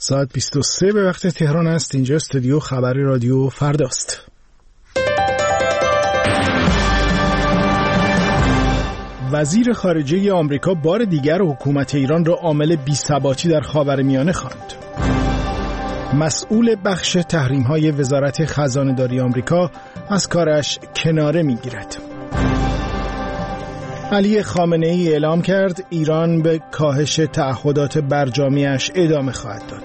ساعت 23 به وقت تهران است. اینجا استودیو خبری رادیو فرداست. وزیر خارجه آمریکا بار دیگر حکومت ایران را عامل بی‌ثباتی در خاورمیانه خواند. مسئول بخش تحریم‌های وزارت خزانه‌داری آمریکا از کارش کناره می‌گیرد. علی خامنه‌ای اعلام کرد ایران به کاهش تعهدات برجامی‌اش ادامه خواهد داد.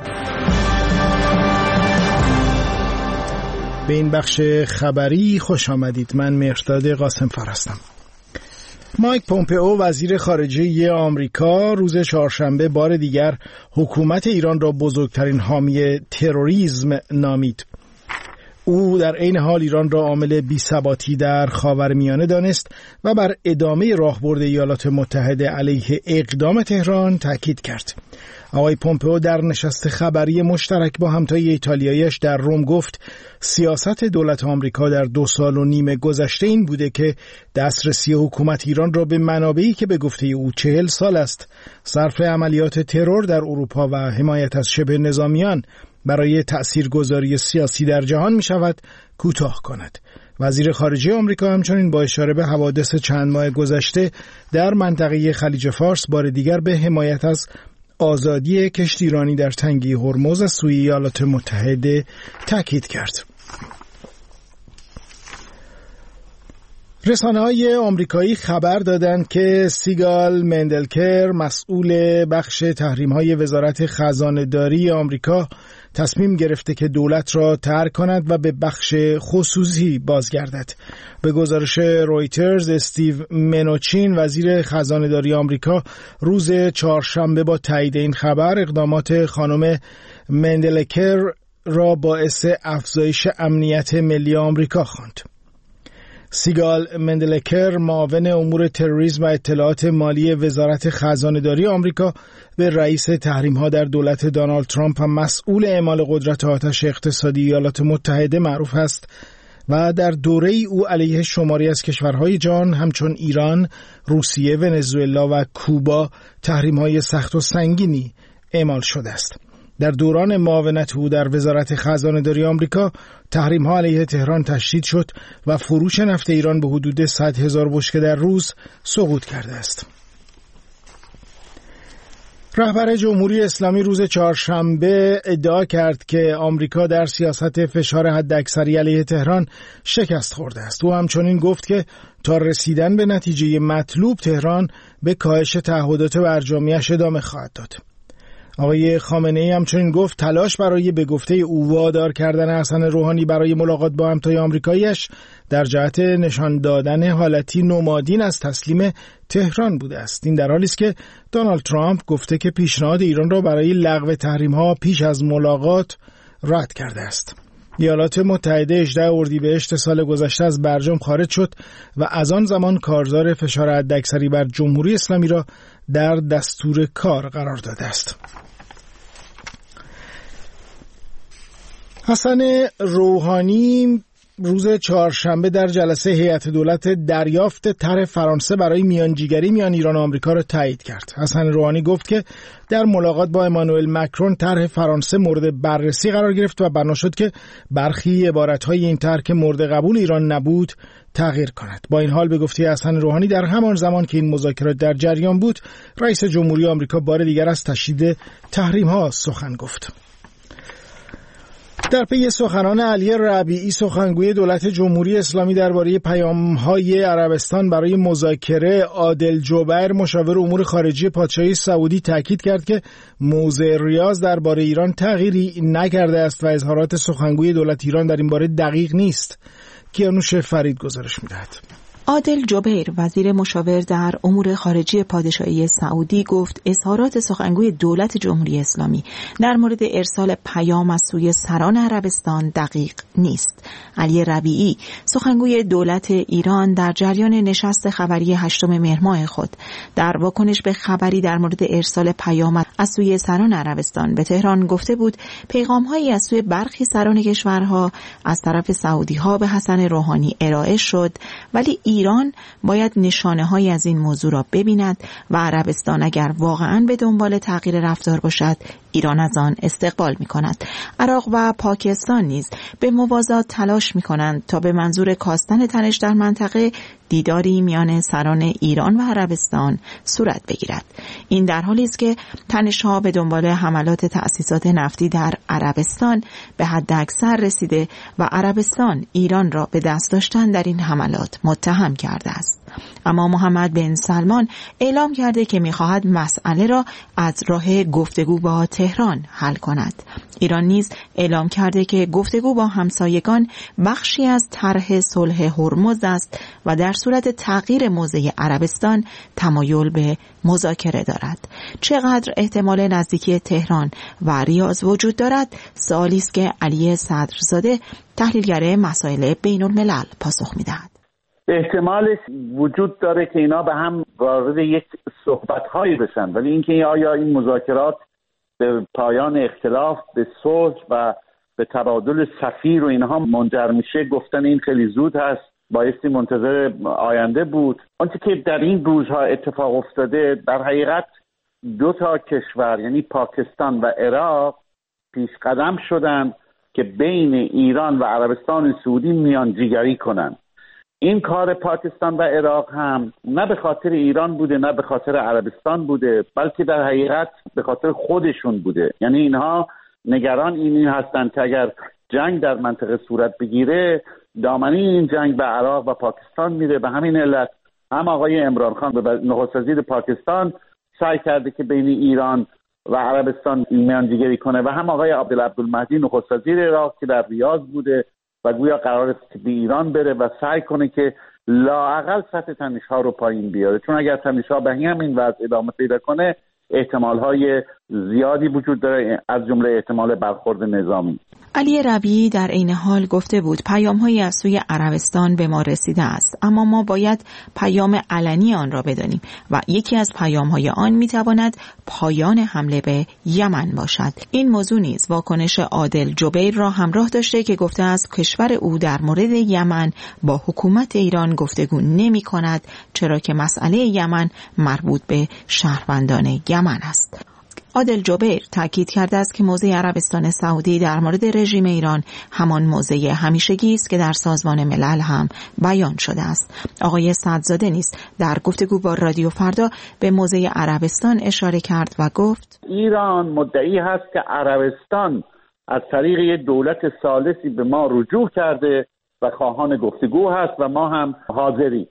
به این بخش خبری خوش آمدید. من مهرداد قاسم‌فر هستم. مایک پومپئو وزیر خارجه آمریکا روز چهارشنبه بار دیگر حکومت ایران را بزرگترین حامی تروریسم نامید. او در عین حال ایران را عامل بی‌ثباتی در خاورمیانه دانست و بر ادامه راهبرد ایالات متحده علیه اقدام تهران تاکید کرد. آقای پومپئو در نشست خبری مشترک با همتای ایتالیایی‌اش در روم گفت سیاست دولت آمریکا در 2.5 سال گذشته این بوده که دسترسی حکومت ایران را به منابعی که به گفته او 40 سال است صرف عملیات ترور در اروپا و حمایت از شبه نظامیان برای تأثیرگذاری سیاسی در جهان می شود کوتاه کند. وزیر خارجه آمریکا همچنین با اشاره به حوادث چند ماه گذشته در منطقه خلیج فارس بار دیگر به حمایت از آزادی کشتیرانی در تنگه هرمز از سوی ایالات متحده تاکید کرد. رسانه‌های آمریکایی خبر دادند که سیگال مندلکر مسئول بخش تحریم‌های وزارت خزانه‌داری آمریکا تصمیم گرفته که دولت را ترک کند و به بخش خصوصی بازگردد. به گزارش رویترز استیو منوچین وزیر خزانه‌داری آمریکا روز چهارشنبه با تایید این خبر اقدامات خانم مندلکر را باعث افزایش امنیت ملی آمریکا خواند. سیگال مندلکر معاون امور تروریسم و اطلاعات مالی وزارت خزانه‌داری آمریکا به رئیس تحریم‌ها در دولت دونالد ترامپ و مسئول اعمال قدرت آتش اقتصادی ایالات متحده معروف است و در دوره او علیه شماری از کشورهای جهان همچون ایران، روسیه، ونزوئلا و کوبا تحریم‌های سخت و سنگینی اعمال شده است. در دوران معاونت او در وزارت خزانه‌داری آمریکا تحریم‌ها علیه تهران تشدید شد و فروش نفت ایران به حدود 100,000 بشکه در روز سقوط کرده است. رهبر جمهوری اسلامی روز چهارشنبه ادعا کرد که آمریکا در سیاست فشار حداکثری علیه تهران شکست خورده است. او همچنین گفت که تا رسیدن به نتیجه مطلوب تهران به کاهش تعهدات برجامی‌اش ادامه خواهد داد. آقای خامنه‌ای همچنین گفت تلاش برای به گفته او وادار کردن حسن روحانی برای ملاقات با همتای آمریکایی‌اش در جهت نشان دادن حالتی نمادین از تسلیم تهران بوده است. این در حالی است که دونالد ترامپ گفته که پیشنهاد ایران را برای لغو تحریم‌ها پیش از ملاقات رد کرده است. ایالات متحده 18 اردیبهشت سال گذشته از برجام خارج شد و از آن زمان کارزار فشار حداکثری بر جمهوری اسلامی را در دستور کار قرار داده است. حسن روحانی روز چهارشنبه در جلسه هیئت دولت دریافت طرح فرانسه برای میانجیگری میان ایران و آمریکا را تایید کرد. حسن روحانی گفت که در ملاقات با امانوئل مکرون طرح فرانسه مورد بررسی قرار گرفت و بنا شد که برخی عبارت‌های این طرح که مورد قبول ایران نبود تغییر کند. با این حال به گفته حسن روحانی در همان زمان که این مذاکرات در جریان بود، رئیس جمهوری آمریکا بار دیگر از تشدید تحریم‌ها سخن گفت. در پی سخنان علی ربیعی سخنگوی دولت جمهوری اسلامی درباره پیام‌های عربستان برای مذاکره، عادل جبیر مشاور امور خارجه پادشاهی سعودی تاکید کرد که موضع ریاض درباره ایران تغییری نکرده است و اظهارات سخنگوی دولت ایران در این باره دقیق نیست. کیانوش فرید گزارش می‌دهد. عادل جبیر وزیر مشاور در امور خارجه پادشاهی سعودی گفت اظهارات سخنگوی دولت جمهوری اسلامی در مورد ارسال پیام از سوی سران عربستان دقیق نیست. علی ربیعی سخنگوی دولت ایران در جریان نشست خبری 8 مهر ماه خود در واکنش به خبری در مورد ارسال پیام از سوی سران عربستان به تهران گفته بود پیغام‌هایی از سوی برخی سران کشورها از طرف سعودی‌ها به حسن روحانی ارائه شد، ولی ایران باید نشانه‌هایی از این موضوع را ببیند و عربستان اگر واقعاً به دنبال تغییر رفتار باشد ایران از آن استقبال می‌کند. عراق و پاکستان نیز به موازات تلاش می‌کنند تا به منظور کاستن تنش در منطقه دیداری میان سران ایران و عربستان صورت بگیرد. این در حالی است که تنش‌ها به دنبال حملات تأسیسات نفتی در عربستان به حداکثر رسیده و عربستان ایران را به دست داشتن در این حملات متهم کرده است. اما محمد بن سلمان اعلام کرده که می‌خواهد مسئله را از راه گفتگو با تهران حل کند. ایران نیز اعلام کرده که گفتگو با همسایگان بخشی از طرح صلح هرمز است و در صورت تغییر موضع عربستان تمایل به مذاکره دارد. چقدر احتمال نزدیکی تهران و ریاض وجود دارد؟ سوالی است که علی صدرزاده تحلیلگر مسائل بین الملل پاسخ می‌دهد. احتمالش وجود داره که اینا به هم وارد یک صحبت‌هایی بشن، ولی اینکه آیا این مذاکرات به پایان اختلاف، به صلح و به تبادل سفیر و اینها منجر میشه، گفتن این خیلی زود هست. بایستی منتظر آینده بود. آنچه که در این روزها اتفاق افتاده، در حقیقت دو تا کشور یعنی پاکستان و عراق پیش قدم شدن که بین ایران و عربستان سعودی میانجیگری کنن. این کار پاکستان و عراق هم نه به خاطر ایران بوده نه به خاطر عربستان بوده، بلکه در حقیقت به خاطر خودشون بوده. یعنی اینها نگران این هستند که اگر جنگ در منطقه صورت بگیره، دامنه این جنگ به عراق و پاکستان میره. به همین علت هم آقای عمران خان نخست وزیر پاکستان سعی کرده که بین ایران و عربستان میانجیگری کنه و هم آقای عبدالمهدی نخست وزیر عراق که در ریاض بوده و گویا قرار است که به ایران بره و سعی کنه که لااقل سطح تنش‌ها رو پایین بیاره، چون اگر تنش‌ها به همین وضع ادامه پیدا کنه احتمال‌های زیادی وجود داره، از جمله احتمال برخورد نظامی. علی ربیعی در عین حال گفته بود پیام‌هایی از سوی عربستان به ما رسیده است، اما ما باید پیام علنی آن را بدانیم و یکی از پیام‌های آن می‌تواند پایان حمله به یمن باشد. این موضوع نیز واکنش عادل جبیر را همراه داشته که گفته است کشور او در مورد یمن با حکومت ایران گفتگو نمی‌کند، چرا که مسئله یمن مربوط به شهروندان یمن است. عادل جبیر تاکید کرده است که موضع عربستان سعودی در مورد رژیم ایران همان موضع همیشگی است که در سازمان ملل هم بیان شده است. آقای صدرزاده نیز در گفتگو با رادیو فردا به موضع عربستان اشاره کرد و گفت ایران مدعی هست که عربستان از طریق یک دولت ثالثی به ما رجوع کرده و خواهان گفتگو هست و ما هم حاضری.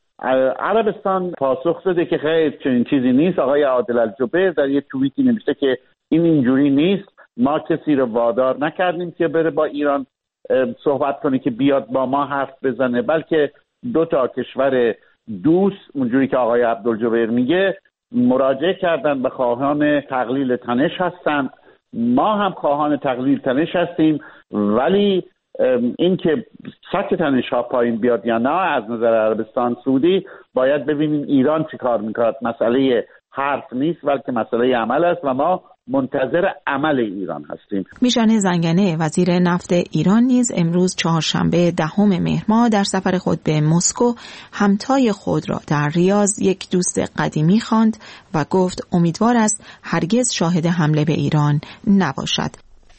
عربستان پاسخ داده که خیر چنین چیزی نیست. آقای عادل الجبیر در یک توییتی نوشته که این اینجوری نیست، ما کسی رو وادار نکردیم که بره با ایران صحبت کنه که بیاد با ما حرف بزنه، بلکه دو تا کشور دوست اونجوری که آقای عبدالجبیر میگه مراجعه کردن به خواهان تقلیل تنش هستن. ما هم خواهان تقلیل تنش هستیم، ولی این که سطح تنش‌ها پایین بیاد یا نه از نظر عربستان سعودی باید ببینیم ایران چی کار میکنه. مسئله حرف نیست بلکه مسئله عمل است و ما منتظر عمل ایران هستیم. میشان زنگنه وزیر نفت ایران نیز امروز چهارشنبه 10 مهر ماه در سفر خود به مسکو همتای خود را در ریاض یک دوست قدیمی خواند و گفت امیدوار است هرگز شاهد حمله به ایران نباشد.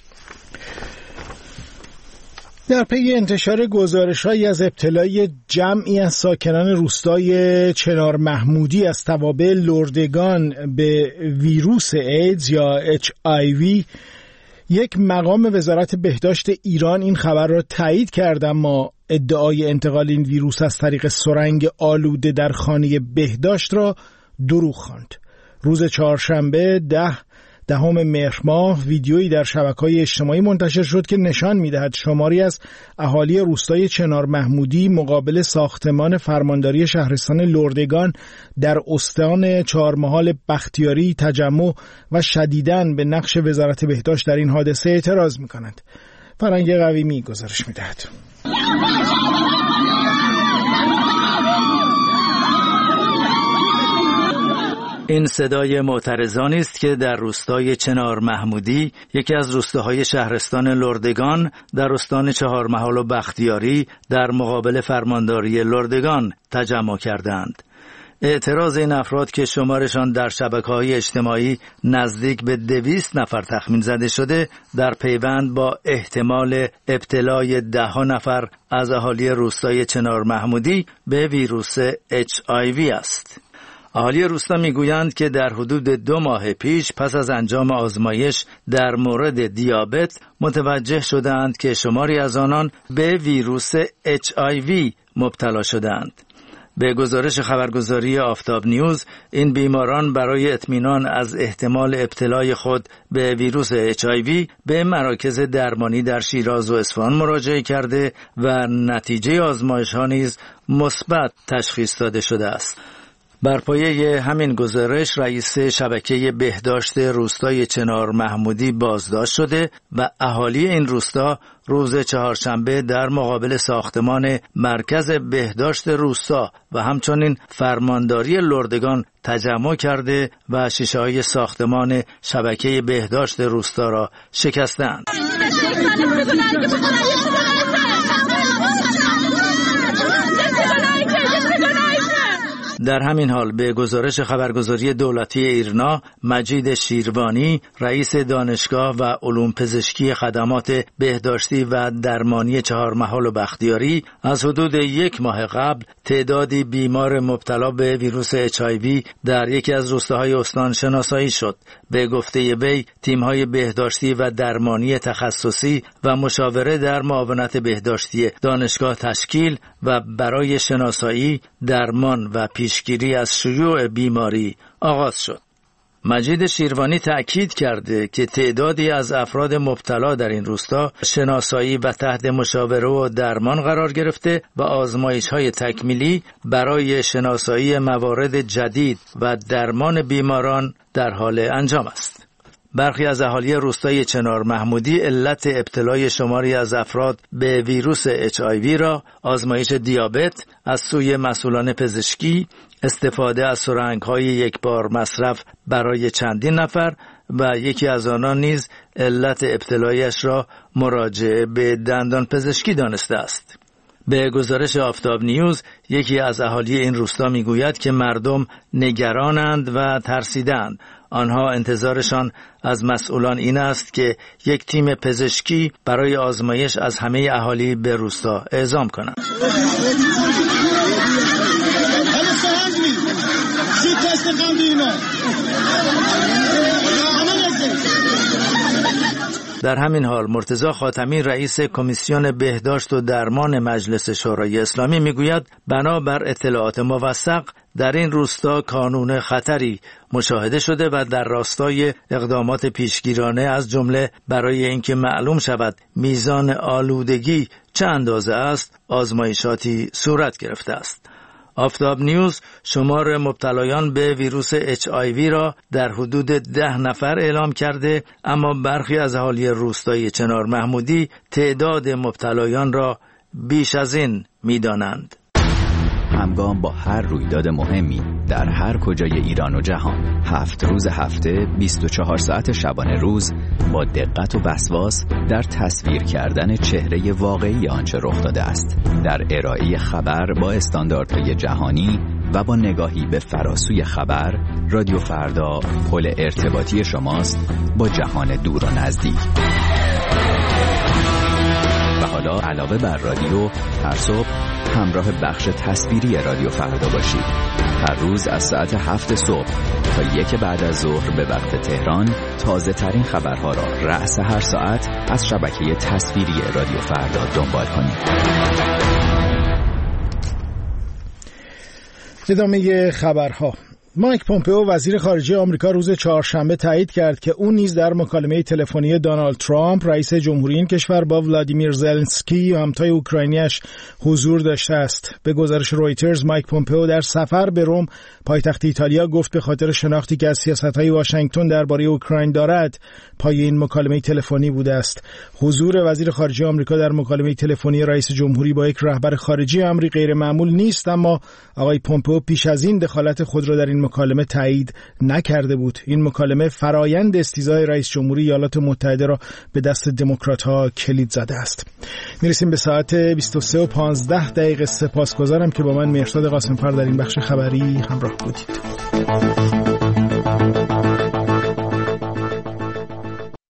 در پی انتشار گزارش‌هایی از ابتلای جمعی از ساکنان روستای چنار محمودی از توابع لردگان به ویروس ایدز یا HIV، یک مقام وزارت بهداشت ایران این خبر را تایید کرد، اما ادعای انتقال این ویروس از طریق سرنگ آلوده در خانه بهداشت را دروغ خواند. روز چهارشنبه 10 مهر ماه ویدیویی در شبکه‌های اجتماعی منتشر شد که نشان می‌دهد شماری از اهالی روستای چنار محمودی مقابل ساختمان فرمانداری شهرستان لردگان در استان چهارمحال بختیاری تجمع و شدیداً به نقش وزارت بهداشت در این حادثه اعتراض می‌کنند. فرنگ قویمی گزارش می‌دهد. این صدای معترضانی است که در روستای چنار محمودی، یکی از روستاهای شهرستان لردگان در استان چهارمحال و بختیاری در مقابل فرمانداری لردگان تجمع کردند. اعتراض این افراد که شمارشان در شبکه‌های اجتماعی نزدیک به 200 نفر تخمین زده شده در پیوند با احتمال ابتلای 10 نفر از اهالی روستای چنار محمودی به ویروس HIV است. اهالی روستا میگویند که در حدود 2 ماه پیش پس از انجام آزمایش در مورد دیابت متوجه شدند که شماری از آنان به ویروس HIV مبتلا شدند. به گزارش خبرگزاری آفتاب نیوز، این بیماران برای اطمینان از احتمال ابتلای خود به ویروس HIV به مراکز درمانی در شیراز و اصفهان مراجعه کرده و نتیجه آزمایش‌ها نیز مثبت تشخیص داده شده است. بر پایه همین گزارش رئیس شبکه بهداشت روستای چنار محمودی بازداشت شده و اهالی این روستا روز چهارشنبه در مقابل ساختمان مرکز بهداشت روستا و همچنین فرمانداری لردگان تجمع کرده و شیشه‌های ساختمان شبکه بهداشت روستا را شکستند. در همین حال به گزارش خبرگزاری دولتی ایرنا، مجید شیروانی رئیس دانشگاه و علوم پزشکی خدمات بهداشتی و درمانی چهارمحال و بختیاری از حدود 1 ماه قبل تعدادی بیمار مبتلا به ویروس HIV در یکی از روستاهای استان شناسایی شد. به گفته وی، تیم‌های بهداشتی و درمانی تخصصی و مشاوره در معاونت بهداشتی دانشگاه تشکیل و برای شناسایی، درمان و پیشگیری از شیوع بیماری آغاز شد. مجید شیروانی تأکید کرده که تعدادی از افراد مبتلا در این روستا شناسایی و تحت مشاوره و درمان قرار گرفته و آزمایش‌های تکمیلی برای شناسایی موارد جدید و درمان بیماران در حال انجام است. برخی از اهالی روستای چنار محمودی علت ابتلای شماری از افراد به ویروس HIV را آزمایش دیابت از سوی مسئولان پزشکی، استفاده از سرنگ‌های یک بار مصرف برای چندین نفر و یکی از آنان نیز علت ابتلایش را مراجعه به دندان پزشکی دانسته است. به گزارش آفتاب نیوز، یکی از اهالی این روستا میگوید که مردم نگرانند و ترسیدند. آنها انتظارشان از مسئولان این است که یک تیم پزشکی برای آزمایش از همه اهالی به روستا اعزام کنند. در همین حال مرتضی خاتمی رئیس کمیسیون بهداشت و درمان مجلس شورای اسلامی میگوید بنابر اطلاعات موثق در این روستا کانون خطری مشاهده شده و در راستای اقدامات پیشگیرانه از جمله برای اینکه معلوم شود میزان آلودگی چه اندازه است آزمایشاتی صورت گرفته است. آفتاب نیوز شمار مبتلایان به ویروس HIV را در حدود 10 نفر اعلام کرده، اما برخی از اهالی روستای چنار محمودی تعداد مبتلایان را بیش از این می‌دانند. همگام با هر رویداد مهمی در هر کجای ایران و جهان، 7 روز هفته 24 ساعت شبانه روز با دقت و وسواس در تصویر کردن چهره واقعی آنچه رخ داده است، در ارائه خبر با استانداردهای جهانی و با نگاهی به فراسوی خبر، رادیو فردا پل ارتباطی شماست با جهان دور و نزدیک. و حالا علاوه بر رادیو، هر صبح همراه بخش تصویری رادیو فردا باشید. هر روز از ساعت 7 صبح تا 1 بعد از ظهر به وقت تهران تازه ترین خبرها را رأس هر ساعت از شبکه تصویری رادیو فردا دنبال کنید. ادامه خبرها. مایک پومپئو وزیر خارجه آمریکا روز چهارشنبه تایید کرد که او نیز در مکالمه تلفنی دونالد ترامپ رئیس جمهوری این کشور با ولادیمیر زلنسکی و همتای اوکراینیش حضور داشته است. به گزارش رویترز، مایک پومپئو در سفر به روم پایتخت ایتالیا گفت به خاطر شناختی که از سیاست‌های واشنگتن درباره اوکراین دارد پای این مکالمه تلفنی بوده است. حضور وزیر خارجه آمریکا در مکالمه تلفنی رئیس جمهوری با یک رهبر خارجی امری غیر معمول نیست، اما آقای پومپئو پیش از این دخالت خود را در این این مکالمه تایید نکرده بود. این مکالمه فرایند استیضاح رئیس جمهوری ایالات متحده را به دست دموکرات‌ها کلید زده است. میرسیم به ساعت 23:15. سپاسگزارم که با من مهرداد قاسم‌فر در این بخش خبری همراه بودید.